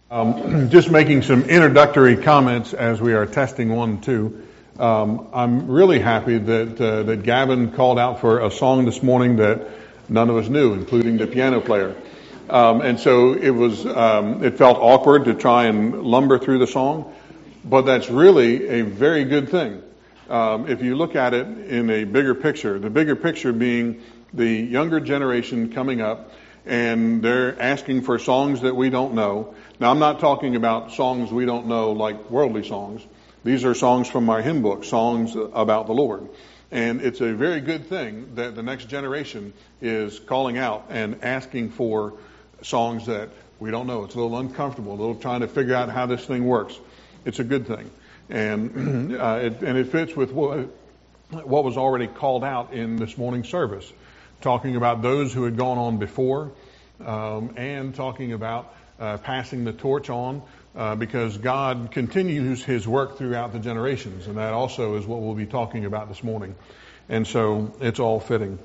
Just making some introductory comments as we are testing 1, 2. I'm really happy that Gavin called out for a song this morning that none of us knew, including the piano player. And so it felt awkward to try and lumber through the song, but that's really a very good thing. If you look at it in a bigger picture, the bigger picture being the younger generation coming up, and they're asking for songs that we don't know. Now, I'm not talking about songs we don't know like worldly songs. These are songs from my hymn book, songs about the Lord. And it's a very good thing that the next generation is calling out and asking for songs that we don't know. It's a little uncomfortable, a little trying to figure out how this thing works. It's a good thing. And it fits with what was already called out in this morning's service, talking about those who had gone on before, and talking about passing the torch on, because God continues His work throughout the generations, and that also is what we'll be talking about this morning. And so it's all fitting.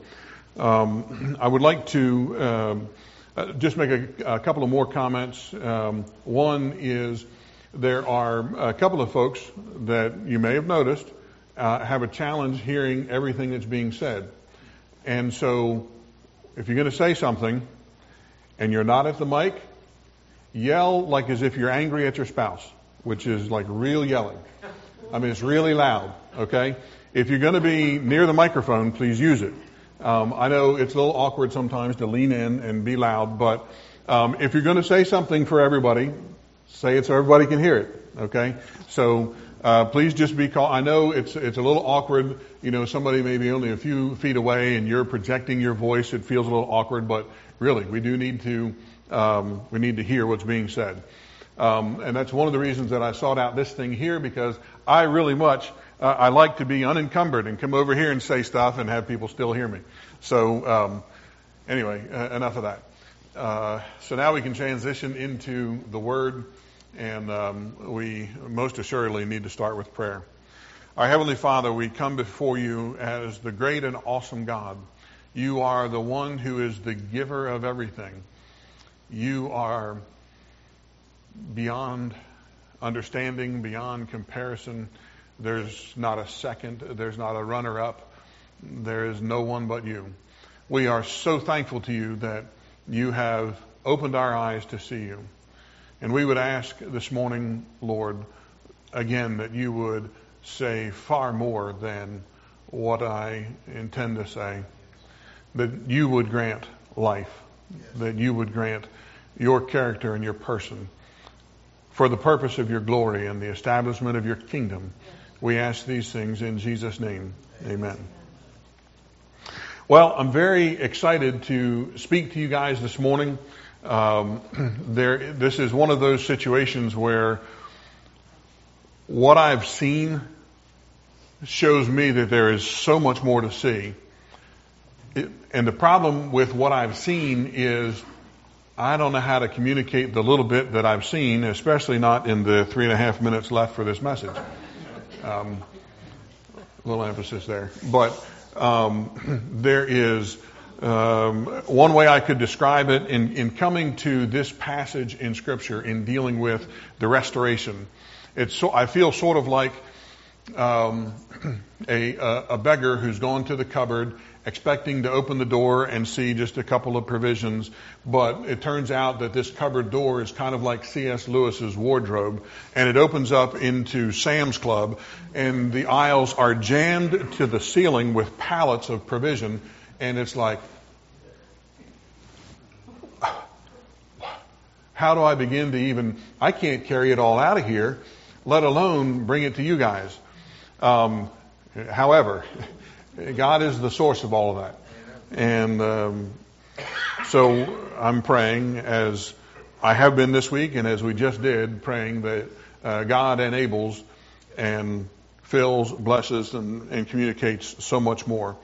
I would like to just make a couple of more comments. One is there are a couple of folks that you may have noticed have a challenge hearing everything that's being said. And so if you're going to say something and you're not at the mic, yell like as if you're angry at your spouse, which is like real yelling. I mean, it's really loud, okay? If you're going to be near the microphone, please use it. I know it's a little awkward sometimes to lean in and be loud, but if you're going to say something for everybody, say it so everybody can hear it, okay? So please just be I know it's a little awkward. You know, somebody may be only a few feet away and you're projecting your voice. It feels a little awkward, but really, we do need to hear what's being said. And that's one of the reasons that I sought out this thing here, because I really I like to be unencumbered and come over here and say stuff and have people still hear me. So anyway, enough of that. So now we can transition into the Word, and we most assuredly need to start with prayer. Our Heavenly Father, we come before you as the great and awesome God. You are the one who is the giver of everything. You are beyond understanding, beyond comparison. There's not a second. There's not a runner-up. There is no one but you. We are so thankful to you that you have opened our eyes to see you. And we would ask this morning, Lord, again, that you would say far more than what I intend to say. That you would grant life. That you would grant your character and your person for the purpose of your glory and the establishment of your kingdom. We ask these things in Jesus' name. Amen. Well, I'm very excited to speak to you guys this morning. This is one of those situations where what I've seen shows me that there is so much more to see. And the problem with what I've seen is I don't know how to communicate the little bit that I've seen, especially not in the 3.5 minutes left for this message. A little emphasis there. But there is one way I could describe it in coming to this passage in Scripture in dealing with the restoration. I feel sort of like a beggar who's gone to the cupboard expecting to open the door and see just a couple of provisions, but it turns out that this cupboard door is kind of like C.S. Lewis's wardrobe, and it opens up into Sam's Club, and the aisles are jammed to the ceiling with pallets of provision, and it's like, how do I begin to I can't carry it all out of here, let alone bring it to you guys. However, God is the source of all of that. And so I'm praying, as I have been this week and as we just did, praying that God enables and fills, blesses, and communicates so much more.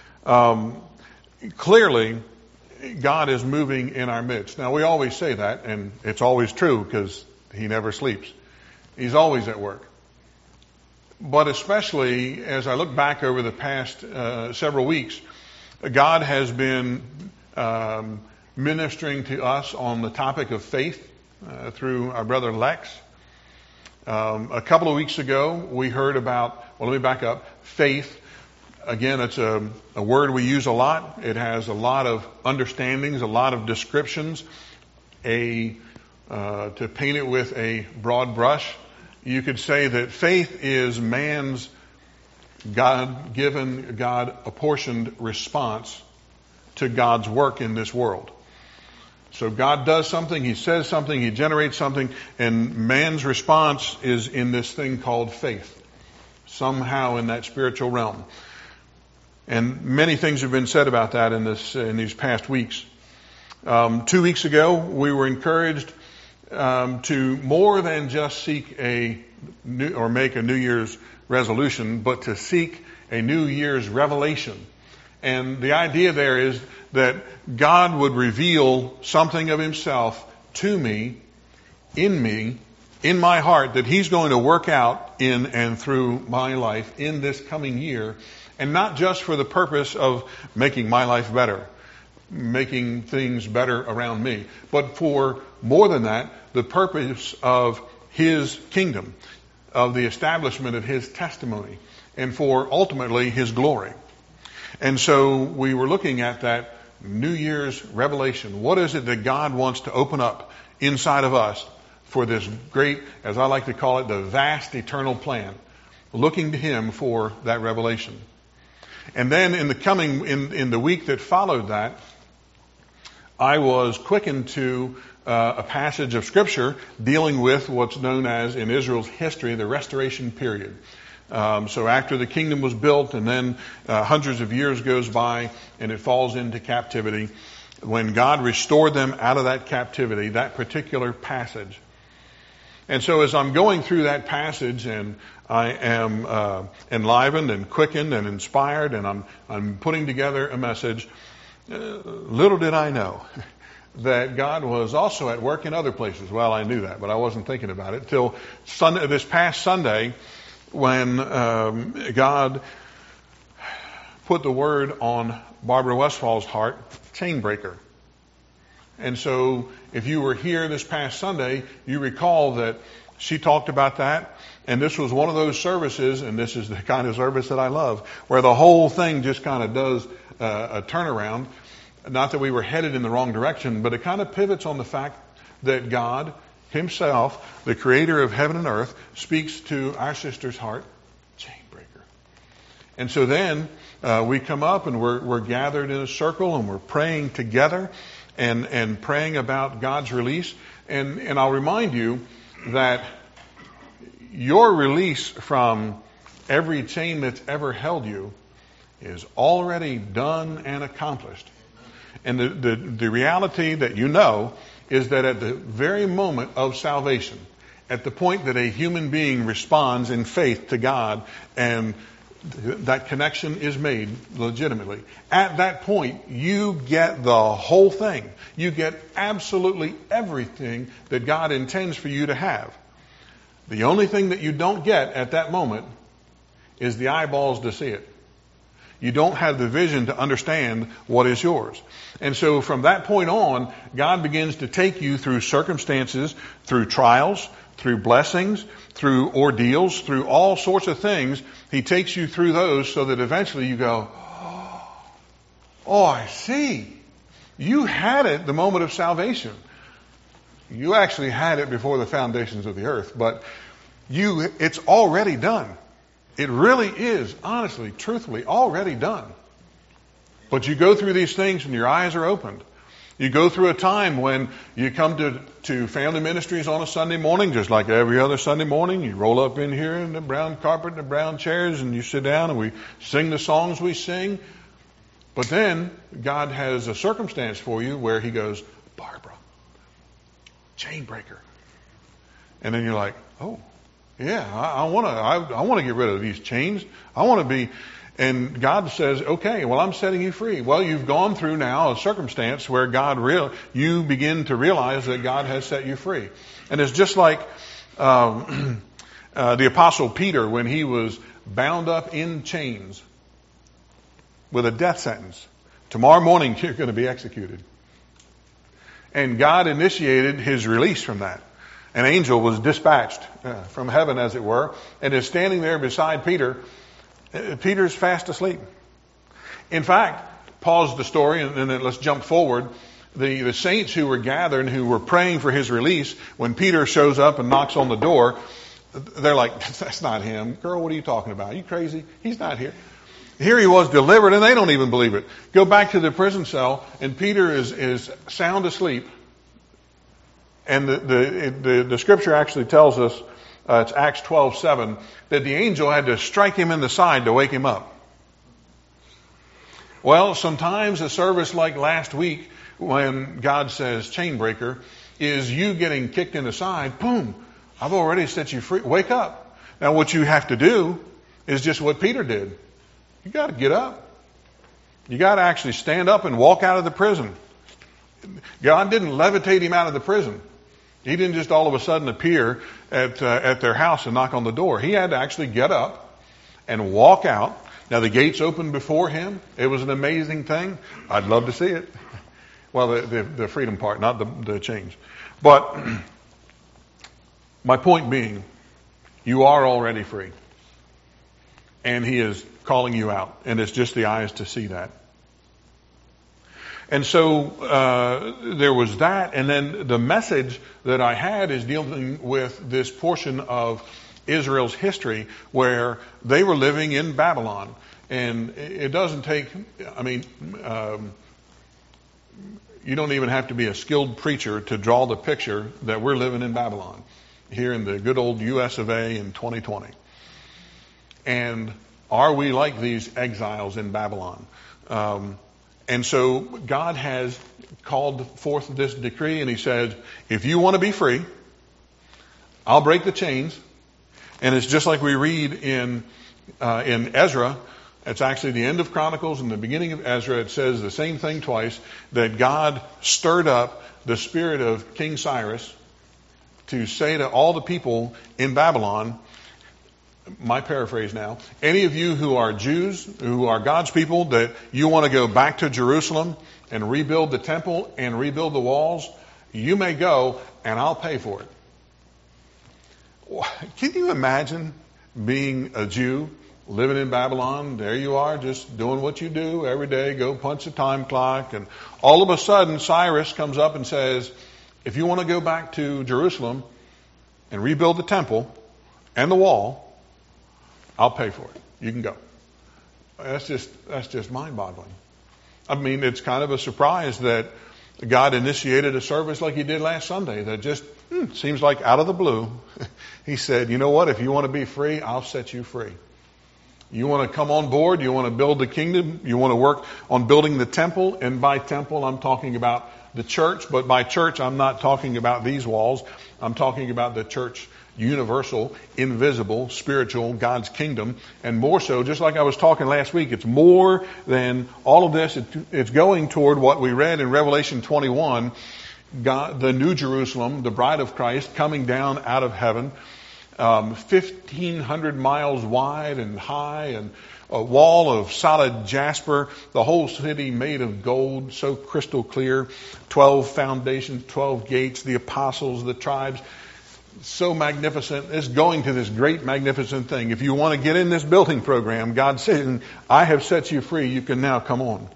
Clearly, God is moving in our midst. Now, we always say that, and it's always true because He never sleeps. He's always at work. But especially as I look back over the past several weeks, God has been ministering to us on the topic of faith. through our brother Lex. A couple of weeks ago, we heard about, well, let me back up, faith. Again, it's a word we use a lot. It has a lot of understandings, a lot of descriptions. To paint it with a broad brush, you could say that faith is man's God-given, God-apportioned response to God's work in this world. So God does something, He says something, He generates something, and man's response is in this thing called faith, somehow in that spiritual realm. And many things have been said about that in these past weeks. 2 weeks ago, we were encouraged to more than just seek make a New Year's resolution, but to seek a New Year's revelation. And the idea there is that God would reveal something of Himself to me, in my heart, that He's going to work out in and through my life in this coming year, and not just for the purpose of making my life better, making things better around me, but for more than that, the purpose of His kingdom, of the establishment of His testimony, and for ultimately His glory. And so we were looking at that New Year's revelation. What is it that God wants to open up inside of us for this great, as I like to call it, the vast eternal plan? Looking to Him for that revelation. And then in the week that followed that, I was quickened to a passage of Scripture dealing with what's known as, in Israel's history, the restoration period. So after the kingdom was built, and then hundreds of years goes by, and it falls into captivity, when God restored them out of that captivity, that particular passage. And so as I'm going through that passage, and I am enlivened and quickened and inspired, and I'm putting together a message, little did I know that God was also at work in other places. Well, I knew that, but I wasn't thinking about it till this past Sunday, when God put the word on Barbara Westfall's heart, chain breaker. And so if you were here this past Sunday, you recall that she talked about that. And this was one of those services, and this is the kind of service that I love, where the whole thing just kind of does a turnaround. Not that we were headed in the wrong direction, but it kind of pivots on the fact that God Himself, the creator of heaven and earth, speaks to our sister's heart, chain breaker. And so then we come up and we're gathered in a circle and we're praying together and praying about God's release. And I'll remind you that your release from every chain that's ever held you is already done and accomplished. And the reality that you know is that at the very moment of salvation, at the point that a human being responds in faith to God and that connection is made legitimately, at that point you get the whole thing. You get absolutely everything that God intends for you to have. The only thing that you don't get at that moment is the eyeballs to see it. You don't have the vision to understand what is yours. And so from that point on, God begins to take you through circumstances, through trials, through blessings, through ordeals, through all sorts of things. He takes you through those so that eventually you go, oh, I see. You had it the moment of salvation. You actually had it before the foundations of the earth, but it's already done. It really is, honestly, truthfully, already done. But you go through these things and your eyes are opened. You go through a time when you come to family ministries on a Sunday morning, just like every other Sunday morning. You roll up in here in the brown carpet and the brown chairs and you sit down and we sing the songs we sing. But then God has a circumstance for you where He goes, Barbara, chain breaker. And then you're like, oh, yeah, I want to get rid of these chains. I want to be, and God says, okay, well, I'm setting you free. Well, you've gone through now a circumstance where you begin to realize that God has set you free. And it's just like the Apostle Peter when he was bound up in chains with a death sentence. Tomorrow morning you're going to be executed. And God initiated his release from that. An angel was dispatched from heaven, as it were, and is standing there beside Peter. Peter's fast asleep. In fact, pause the story and then let's jump forward. The saints who were gathered, who were praying for his release, when Peter shows up and knocks on the door, they're like, that's not him. Girl, what are you talking about? Are you crazy? He's not here. Here he was delivered, and they don't even believe it. Go back to the prison cell, and Peter is sound asleep. And the scripture actually tells us, it's Acts 12:7, that the angel had to strike him in the side to wake him up. Well, sometimes a service like last week, when God says chain breaker, is you getting kicked in the side. Boom! I've already set you free. Wake up. Now what you have to do is just what Peter did. You got to get up. You got to actually stand up and walk out of the prison. God didn't levitate him out of the prison. He didn't just all of a sudden appear at their house and knock on the door. He had to actually get up and walk out. Now the gates opened before him. It was an amazing thing. I'd love to see it. Well, the freedom part, not the change. But my point being, you are already free. And he is calling you out. And it's just the eyes to see that. And so there was that. And then the message that I had is dealing with this portion of Israel's history where they were living in Babylon. And it doesn't take, you don't even have to be a skilled preacher to draw the picture that we're living in Babylon here in the good old US of A in 2020. And are we like these exiles in Babylon? And so God has called forth this decree, and he said, if you want to be free, I'll break the chains. And it's just like we read in Ezra. It's actually the end of Chronicles and the beginning of Ezra. It says the same thing twice, that God stirred up the spirit of King Cyrus to say to all the people in Babylon, my paraphrase now, any of you who are Jews, who are God's people, that you want to go back to Jerusalem and rebuild the temple and rebuild the walls, you may go and I'll pay for it. Can you imagine being a Jew living in Babylon? There you are, just doing what you do every day, go punch the time clock, and all of a sudden Cyrus comes up and says, if you want to go back to Jerusalem and rebuild the temple and the wall, I'll pay for it. You can go. That's just mind-boggling. I mean, it's kind of a surprise that God initiated a service like he did last Sunday that just seems like out of the blue. He said, you know what? If you want to be free, I'll set you free. You want to come on board? You want to build the kingdom? You want to work on building the temple? And by temple, I'm talking about the church. But by church, I'm not talking about these walls. I'm talking about the church, universal, invisible, spiritual, God's kingdom. And more so, just like I was talking last week, it's more than all of this. It's going toward what we read in Revelation 21, God, the New Jerusalem, the bride of Christ, coming down out of heaven, 1,500 miles wide and high, and a wall of solid jasper, the whole city made of gold, so crystal clear, 12 foundations, 12 gates, the apostles, the tribes. So magnificent. It's going to this great magnificent thing. If you want to get in this building program, God's saying, I have set you free. You can now come on.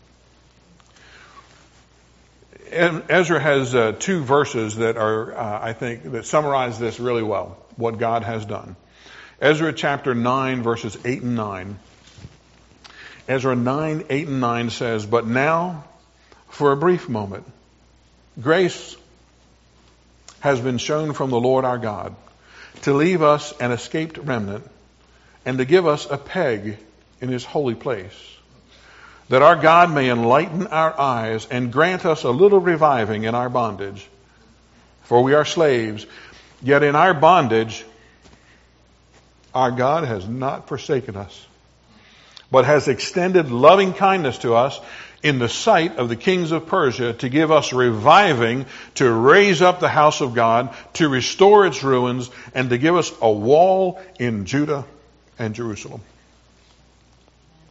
And Ezra has two verses that are, I think, that summarize this really well, what God has done. Ezra chapter 9, verses 8 and 9. Ezra 9, 8 and 9 says, but now, for a brief moment, grace has been shown from the Lord our God to leave us an escaped remnant and to give us a peg in his holy place, that our God may enlighten our eyes and grant us a little reviving in our bondage. For we are slaves, yet in our bondage our God has not forsaken us, but has extended loving kindness to us in the sight of the kings of Persia, to give us reviving, to raise up the house of God, to restore its ruins, and to give us a wall in Judah and Jerusalem.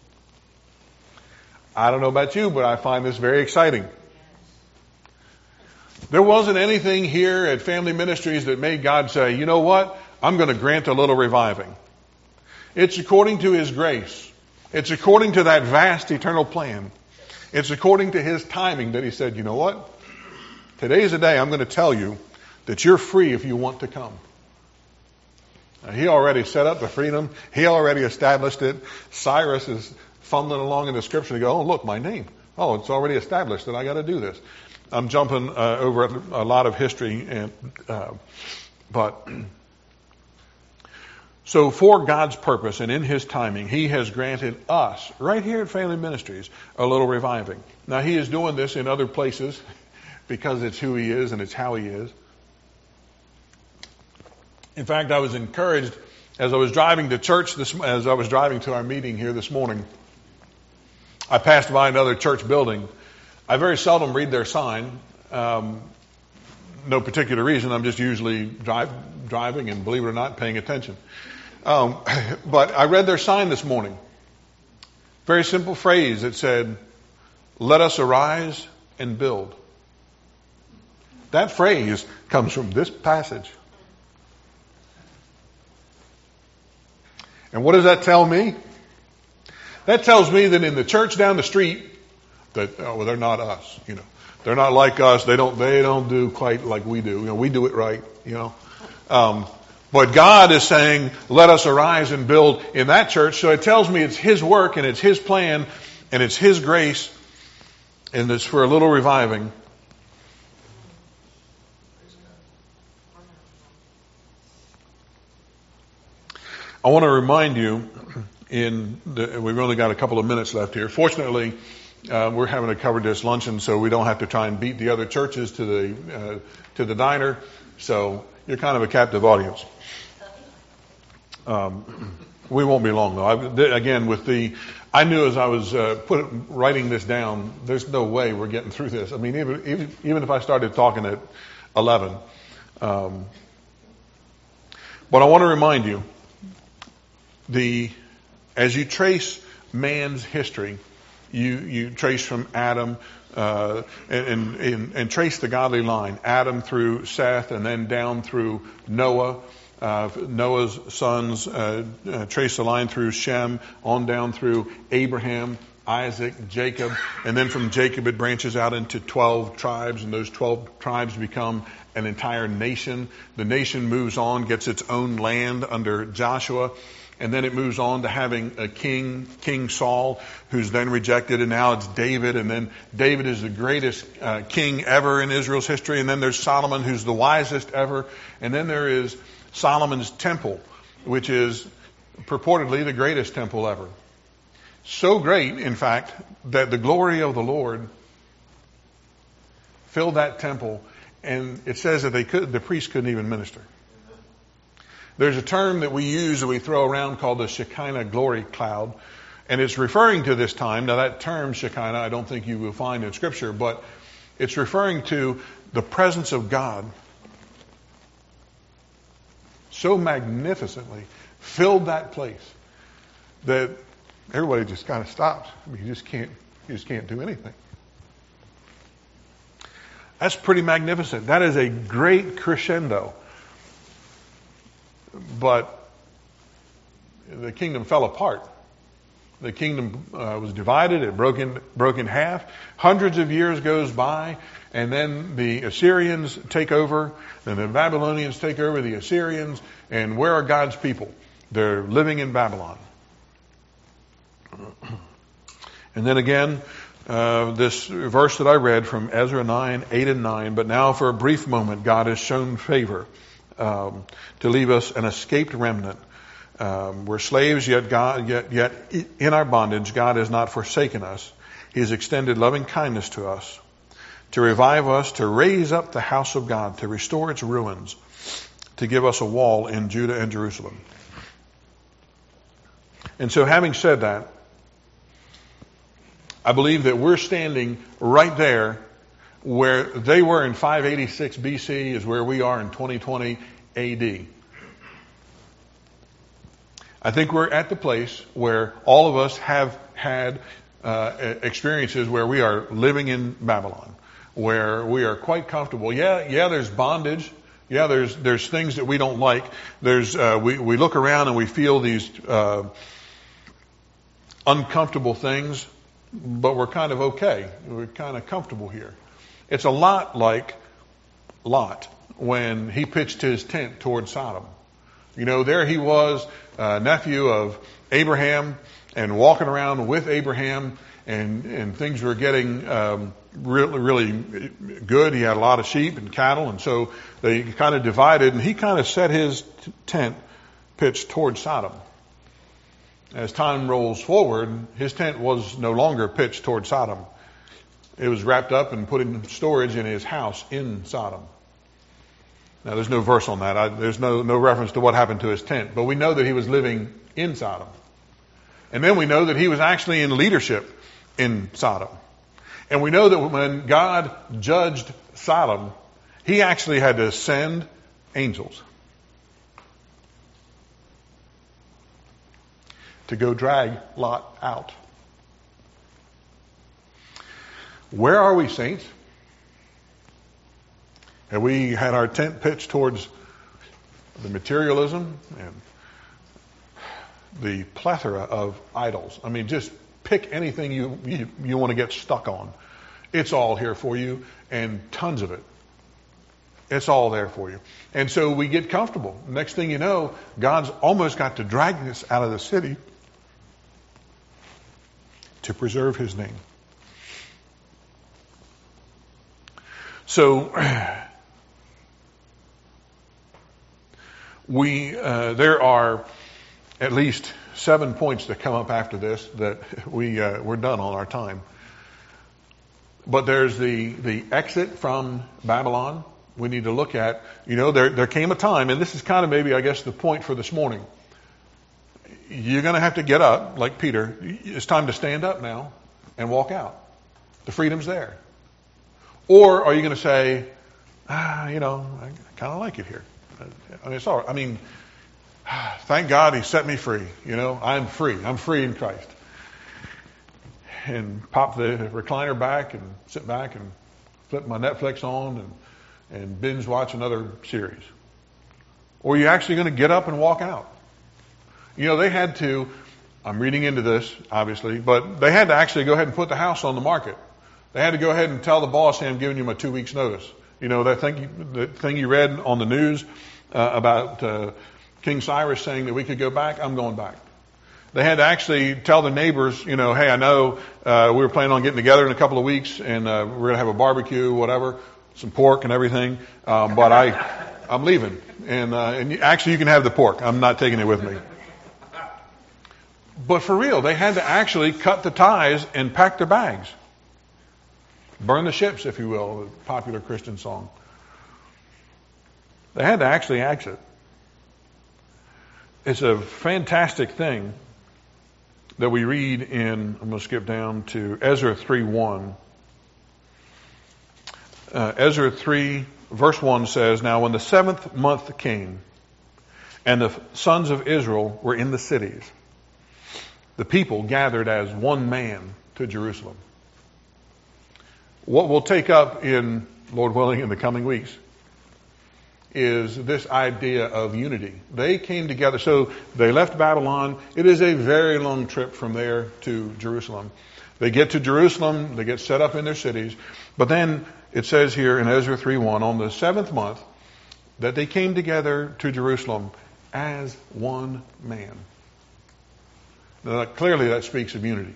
I don't know about you, but I find this very exciting. There wasn't anything here at Family Ministries that made God say, you know what? I'm going to grant a little reviving. It's according to His grace. It's according to that vast eternal plan. It's according to His timing that He said, you know what? Today's the day I'm going to tell you that you're free if you want to come. Now, He already set up the freedom. He already established it. Cyrus is fumbling along in the scripture to go, oh, look, my name. Oh, it's already established that I got to do this. I'm jumping over a lot of history, but so for God's purpose and in His timing, He has granted us, right here at Family Ministries, a little reviving. Now, He is doing this in other places because it's who He is and it's how He is. In fact, I was encouraged as I was driving to church, as I was driving to our meeting here this morning. I passed by another church building. I very seldom read their sign. No particular reason. I'm just usually driving and, believe it or not, paying attention. But I read their sign this morning. Very simple phrase. It said, "Let us arise and build." That phrase comes from this passage. And what does that tell me? That tells me that in the church down the street, that they're not us. They're not like us. They don't do quite like we do. We do it right. But God is saying, "Let us arise and build" in that church. So it tells me it's His work and it's His plan and it's His grace, and it's for a little reviving. I want to remind you, we've only got a couple of minutes left here. Fortunately, we're having to cover this luncheon, so we don't have to try and beat the other churches to the diner. So you're kind of a captive audience. We won't be long though. I knew as I was writing this down, there's no way we're getting through this. I mean, even if I started talking at 11. But I want to remind you, as you trace man's history, you trace from Adam and trace the godly line, Adam through Seth, and then down through Noah. Noah's sons trace the line through Shem, on down through Abraham, Isaac, Jacob, and then from Jacob it branches out into 12 tribes, and those 12 tribes become an entire nation. The nation moves on, gets its own land under Joshua. And then it moves on to having a king, King Saul, who's then rejected, and now it's David. And then David is the greatest king ever in Israel's history. And then there's Solomon, who's the wisest ever. And then there is Solomon's temple, which is purportedly the greatest temple ever. So great, in fact, that the glory of the Lord filled that temple. And it says that the priests couldn't even minister. There's a term that we use, that we throw around, called the Shekinah glory cloud. And it's referring to this time. Now that term, Shekinah, I don't think you will find in Scripture, but it's referring to the presence of God so magnificently filled that place that everybody just kind of stops. I mean, you just can't do anything. That's pretty magnificent. That is a great crescendo. But the kingdom fell apart. The kingdom was divided. It broke in half. Hundreds of years goes by, and then the Assyrians take over, and the Babylonians take over the Assyrians. And where are God's people? They're living in Babylon. And then again, this verse that I read from Ezra 9, 8 and 9, "But now for a brief moment God has shown favor to leave us an escaped remnant. We're slaves, yet in our bondage, God has not forsaken us. He has extended loving kindness to us, to revive us, to raise up the house of God, to restore its ruins, to give us a wall in Judah and Jerusalem." And so, having said that, I believe that we're standing right there where they were in 586 BC is where we are in 2020 AD. I think we're at the place where all of us have had experiences where we are living in Babylon. where we are quite comfortable. Yeah, there's bondage. Yeah, there's things that we don't like. We look around and we feel these uncomfortable things, but we're kind of okay. We're kind of comfortable here. It's a lot like Lot when he pitched his tent toward Sodom. There he was, nephew of Abraham, and walking around with Abraham, and things were getting really, really good. He had a lot of sheep and cattle, and so they kind of divided, and he kind of set his tent pitched toward Sodom. As time rolls forward, his tent was no longer pitched toward Sodom. It was wrapped up and put in storage in his house in Sodom. Now, there's no verse on that. There's no reference to what happened to his tent. But we know that he was living in Sodom. And then we know that he was actually in leadership in Sodom. And we know that when God judged Sodom, he actually had to send angels to go drag Lot out. Where are we, saints? Have we had our tent pitched towards the materialism and the plethora of idols? I mean, just pick anything you want to get stuck on. It's all here for you, and tons of it. It's all there for you. And so we get comfortable. Next thing you know, God's almost got to drag us out of the city to preserve his name. So there are at least 7 points that come up after this that we're done on our time. But there's the exit from Babylon. We need to look at, there came a time, and this is kind of maybe, I guess, the point for this morning. You're going to have to get up, like Peter. It's time to stand up now and walk out. The freedom's there. Or are you going to say, I kind of like it here. I mean, it's all right. I mean, thank God he set me free. I'm free. I'm free in Christ. And pop the recliner back and sit back and flip my Netflix on and binge watch another series. Or are you actually going to get up and walk out? They had to, I'm reading into this, obviously, but they had to actually go ahead and put the house on the market. They had to go ahead and tell the boss, hey, I'm giving you my 2 weeks notice. That thing you read on the news about King Cyrus saying that we could go back, I'm going back. They had to actually tell the neighbors, hey, I know we were planning on getting together in a couple of weeks, and we're going to have a barbecue, whatever, some pork and everything, but I'm leaving. And actually, you can have the pork. I'm not taking it with me. But for real, they had to actually cut the ties and pack their bags. Burn the ships, if you will, a popular Christian song. They had to actually exit. It's a fantastic thing that we read in, I'm going to skip down to Ezra 3:1. Ezra 3, verse 1 says, Now when the 7th month came, and the sons of Israel were in the cities, the people gathered as one man to Jerusalem. What we'll take up in, Lord willing, in the coming weeks is this idea of unity. They came together. So they left Babylon. It is a very long trip from there to Jerusalem. They get to Jerusalem. They get set up in their cities. But then it says here in Ezra 3:1, on the 7th month, that they came together to Jerusalem as one man. Now, clearly that speaks of unity.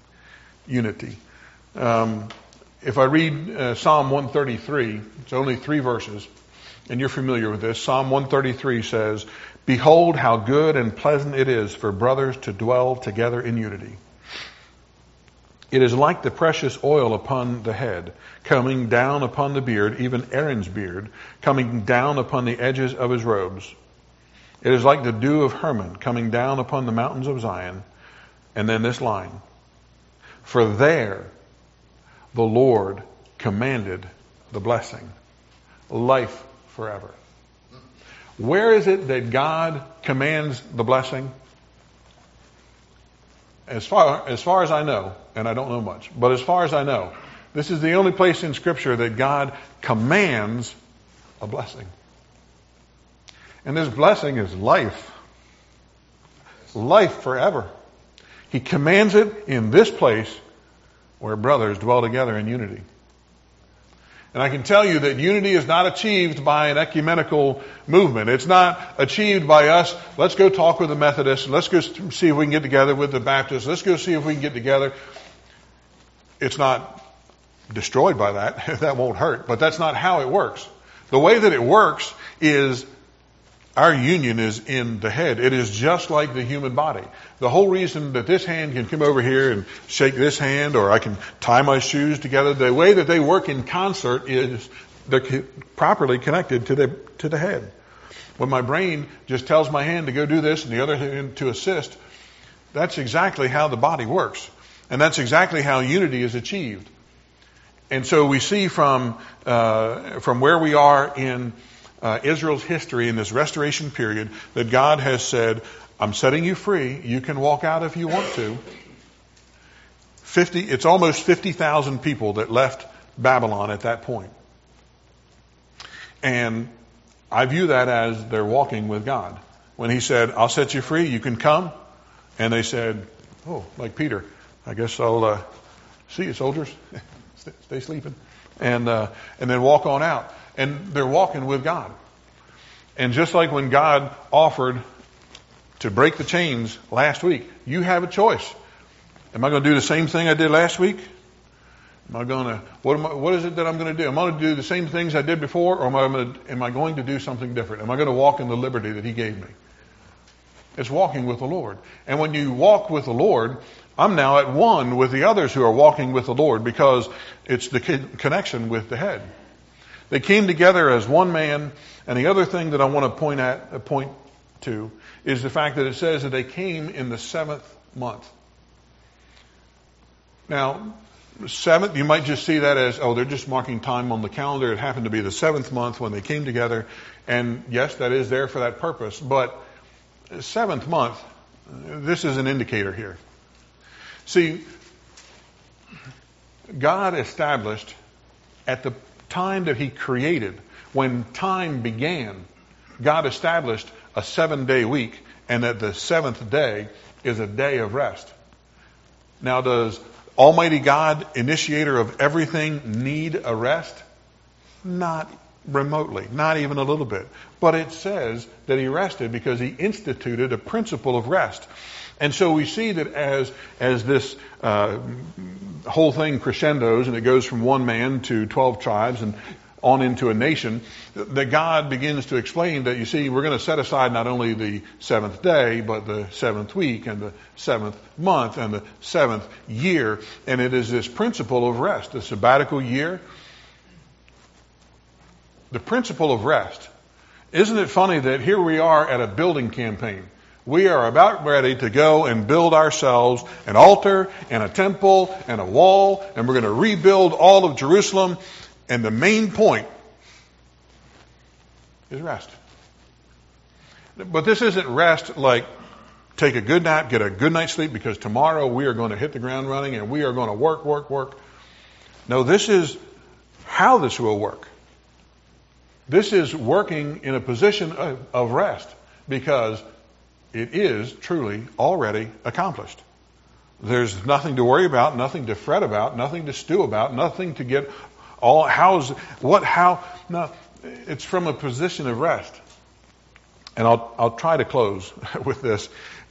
If I read Psalm 133, it's only 3 verses, and you're familiar with this. Psalm 133 says, Behold how good and pleasant it is for brothers to dwell together in unity. It is like the precious oil upon the head, coming down upon the beard, even Aaron's beard, coming down upon the edges of his robes. It is like the dew of Hermon, coming down upon the mountains of Zion. And then this line, For there the Lord commanded the blessing, life forever. Where is it that God commands the blessing? As far as I know, and I don't know much, but as far as I know, This is the only place in Scripture that God commands a blessing. And this blessing is life. Life forever. He commands it in this place where brothers dwell together in unity. And I can tell you that unity is not achieved by an ecumenical movement. It's not achieved by us, let's go talk with the Methodists, let's go see if we can get together with the Baptists, let's go see if we can get together. It's not destroyed by that. That won't hurt. But that's not how it works. The way that it works is our union is in the head. It is just like the human body. The whole reason that this hand can come over here and shake this hand, or I can tie my shoes together, the way that they work in concert is they're properly connected to the head. When my brain just tells my hand to go do this and the other hand to assist, that's exactly how the body works. And that's exactly how unity is achieved. And so we see from where we are in Israel's history in this restoration period that God has said, I'm setting you free. You can walk out if you want to. It's almost 50,000 people that left Babylon at that point. And I view that as they're walking with God. When he said, I'll set you free, you can come. And they said, oh, like Peter, I guess I'll see you, soldiers. Stay sleeping. And then walk on out. And they're walking with God. And just like when God offered to break the chains last week, you have a choice. Am I going to do the same thing I did last week? Am I going to, what is it that I'm going to do? Am I going to do the same things I did before, or am I going to do something different? Am I going to walk in the liberty that he gave me? It's walking with the Lord. And when you walk with the Lord, I'm now at one with the others who are walking with the Lord, because it's the connection with the head. They came together as one man. And the other thing that I want to point to is the fact that it says that they came in the 7th month. Now, 7th, you might just see that as, they're just marking time on the calendar. It happened to be the 7th month when they came together. And yes, that is there for that purpose. But 7th month, this is an indicator here. See, God established at the time that he created, when time began, God established a 7-day week, and that the 7th day is a day of rest. Now, does Almighty God, initiator of everything, need a rest? Not remotely, not even a little bit. But it says that he rested because he instituted a principle of rest. And so we see that as this whole thing crescendos, and it goes from one man to 12 tribes and on into a nation, that God begins to explain that, you see, we're going to set aside not only the 7th day, but the 7th week and the 7th month and the 7th year. And it is this principle of rest, the sabbatical year. The principle of rest. Isn't it funny that here we are at a building campaign? We are about ready to go and build ourselves an altar and a temple and a wall, and we're going to rebuild all of Jerusalem. And the main point is rest. But this isn't rest like take a good nap, get a good night's sleep, because tomorrow we are going to hit the ground running and we are going to work. No, this is how this will work. This is working in a position of rest, because it is truly already accomplished. There's nothing to worry about, nothing to fret about, nothing to stew about, nothing to get no, it's from a position of rest. And I'll try to close with this.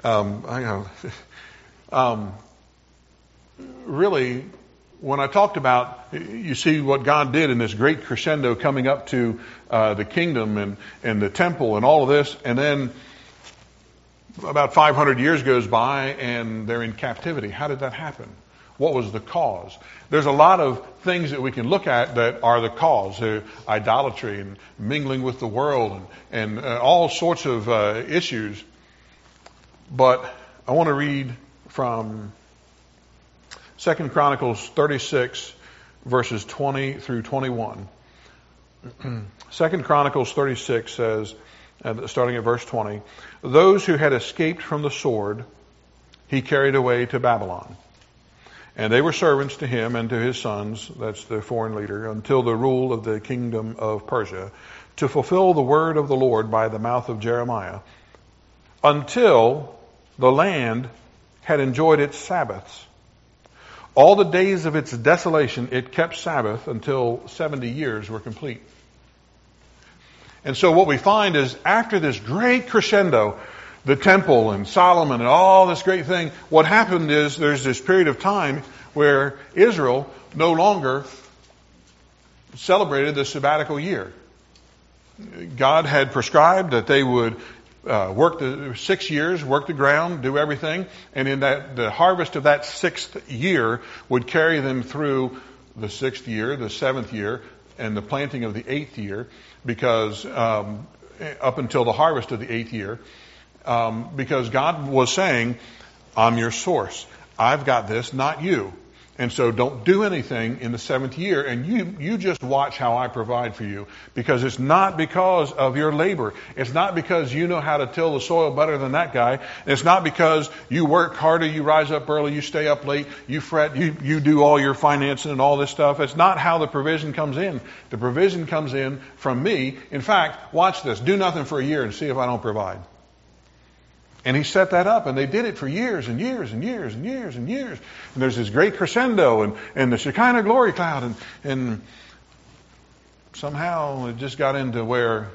Really, when I talked about, you see what God did in this great crescendo coming up to the kingdom and the temple and all of this, and then about 500 years goes by and they're in captivity. How did that happen? What was the cause? There's a lot of things that we can look at that are the cause. Idolatry and mingling with the world and all sorts of issues. But I want to read from 2 Chronicles 36, verses 20 through 21. 2 Chronicles 36 says, starting at verse 20, those who had escaped from the sword, he carried away to Babylon. And they were servants to him and to his sons, that's the foreign leader, until the rule of the kingdom of Persia, to fulfill the word of the Lord by the mouth of Jeremiah, until the land had enjoyed its Sabbaths. All the days of its desolation it kept Sabbath until 70 years were complete. And so what we find is after this great crescendo, the temple and Solomon and all this great thing, what happened is there's this period of time where Israel no longer celebrated the sabbatical year. God had prescribed that they would work 6 years, work the ground, do everything, and in that the harvest of that 6th year would carry them through the 6th year, the 7th year, and the planting of the 8th year, because up until the harvest of the 8th year, because God was saying, I'm your source. I've got this, not you. And so don't do anything in the 7th year, and you just watch how I provide for you. Because it's not because of your labor. It's not because you know how to till the soil better than that guy. It's not because you work harder, you rise up early, you stay up late, you fret, you do all your financing and all this stuff. It's not how the provision comes in. The provision comes in from me. In fact, watch this. Do nothing for a year and see if I don't provide. And he set that up, and they did it for years and years and years and years and years. And there's this great crescendo and the Shekinah glory cloud, and somehow it just got into where,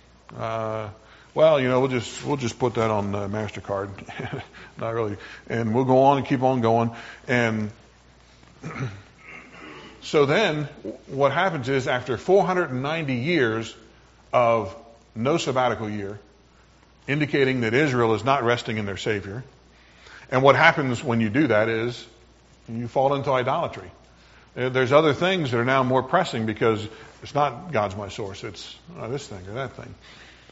we'll just put that on MasterCard. Not really. And we'll go on and keep on going. And so then what happens is after 490 years of no sabbatical year, indicating that Israel is not resting in their Savior. And what happens when you do that is you fall into idolatry. There's other things that are now more pressing because it's not God's my source. It's this thing or that thing.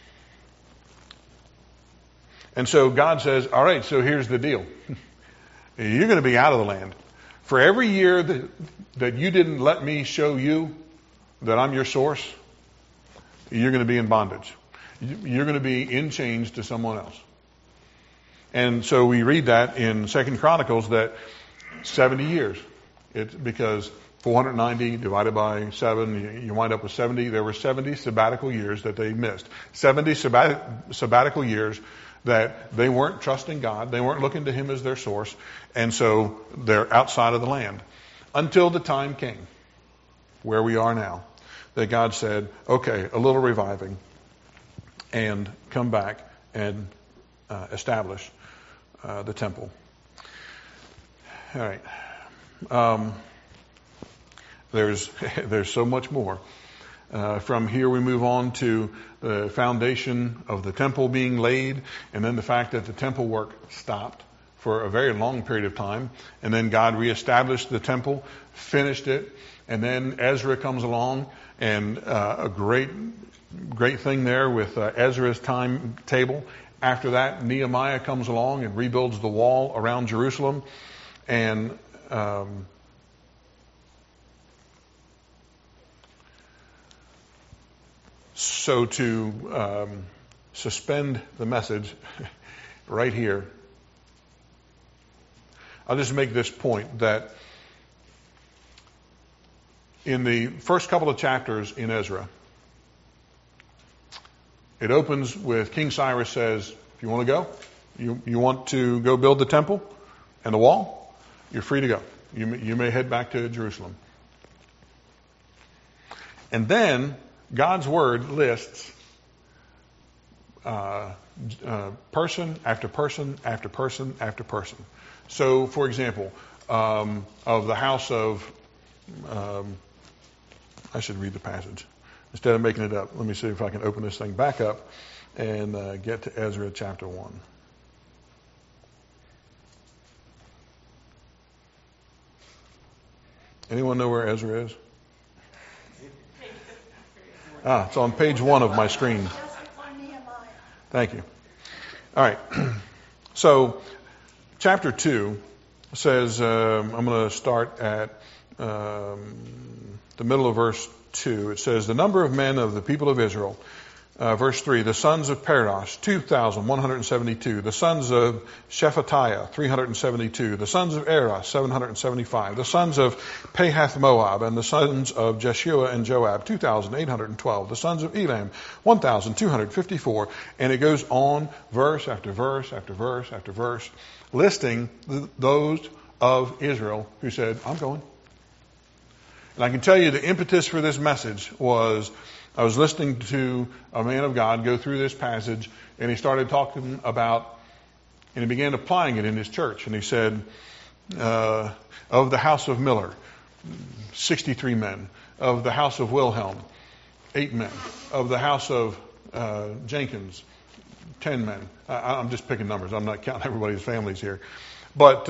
And so God says, all right, so here's the deal. You're going to be out of the land. For every year that you didn't let me show you that I'm your source, you're going to be in bondage. You're going to be in chains to someone else. And so we read that in 2 Chronicles that 70 years. It's because 490 divided by 7, you wind up with 70. There were 70 sabbatical years that they missed. 70 sabbatical years that they weren't trusting God. They weren't looking to Him as their source. And so they're outside of the land. Until the time came, where we are now, that God said, okay, a little reviving. And come back and establish the temple. All right. There's so much more. From here we move on to the foundation of the temple being laid, and then the fact that the temple work stopped for a very long period of time, and then God reestablished the temple, finished it, and then Ezra comes along, and a great thing there with Ezra's timetable. After that, Nehemiah comes along and rebuilds the wall around Jerusalem. And so to suspend the message right here, I'll just make this point that in the first couple of chapters in Ezra, it opens with King Cyrus says, if you want to go, you want to go build the temple and the wall, you're free to go. You may head back to Jerusalem. And then God's word lists person after person after person after person. So, for example, of the house of, I should read the passage. Instead of making it up, let me see if I can open this thing back up and get to Ezra chapter 1. Anyone know where Ezra is? It's on page 1 of my screen. Thank you. All right. So, chapter 2 says, I'm going to start at the middle of verse 2. It says, the number of men of the people of Israel Verse 3, the sons of Parados, 2,172. The sons of Shephatiah, 372. The sons of Eros, 775. The sons of Pahath Moab, and the sons of Jeshua and Joab, 2,812. The sons of Elam, 1,254. And it goes on, verse after verse after verse after verse, listing those of Israel who said, I'm going. And I can tell you the impetus for this message was, I was listening to a man of God go through this passage, and he started talking about, and he began applying it in his church. And he said, of the house of Miller, 63 men. Of the house of Wilhelm, 8 men. Of the house of Jenkins, 10 men. I'm just picking numbers. I'm not counting everybody's families here. But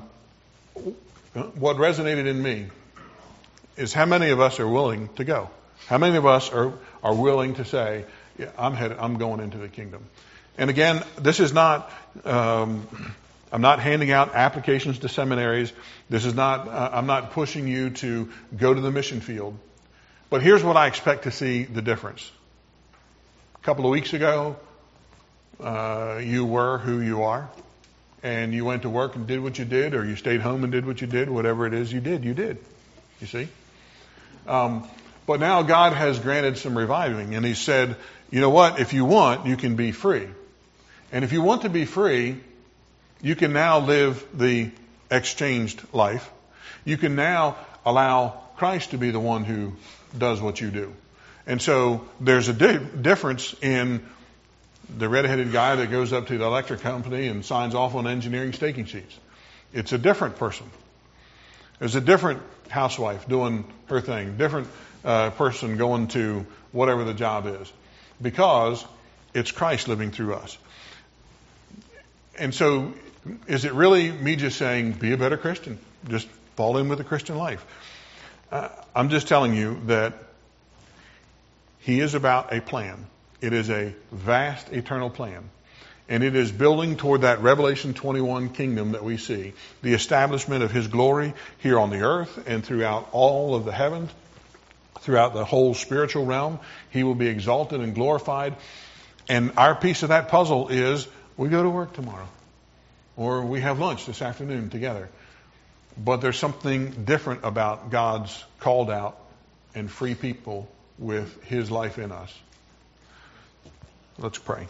what resonated in me is how many of us are willing to go? How many of us are willing to say, yeah, I'm going into the kingdom? And again, this is not, I'm not handing out applications to seminaries. This is not, I'm not pushing you to go to the mission field. But here's what I expect to see the difference. A couple of weeks ago, you were who you are. And you went to work and did what you did, or you stayed home and did what you did. Whatever it is you did, you did. You see? But now God has granted some reviving, and He said, you know what? If you want, you can be free. And if you want to be free, you can now live the exchanged life. You can now allow Christ to be the one who does what you do. And so there's a difference in the red-headed guy that goes up to the electric company and signs off on engineering staking sheets. It's a different person. There's a different housewife doing her thing, different person going to whatever the job is, because it's Christ living through us. And so is it really me just saying, be a better Christian, just fall in with the Christian life? I'm just telling you that He is about a plan. It is a vast eternal plan. And it is building toward that Revelation 21 kingdom that we see. The establishment of His glory here on the earth and throughout all of the heavens, throughout the whole spiritual realm. He will be exalted and glorified. And our piece of that puzzle is we go to work tomorrow. Or we have lunch this afternoon together. But there's something different about God's called out and free people with His life in us. Let's pray.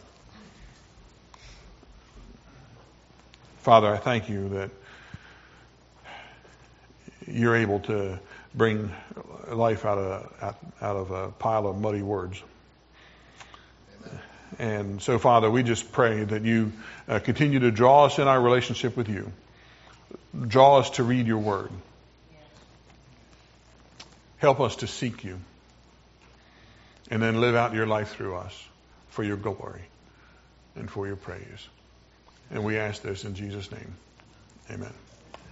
Father, I thank You that You're able to bring life out of a pile of muddy words. Amen. And so, Father, we just pray that You continue to draw us in our relationship with You. Draw us to read Your Word. Help us to seek You. And then live out Your life through us for Your glory and for Your praise. And we ask this in Jesus' name. Amen.